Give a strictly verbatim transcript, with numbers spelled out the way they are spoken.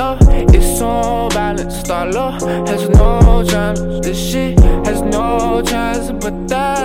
love, it's so balanced. Our love has no chance. This shit has no chance, but that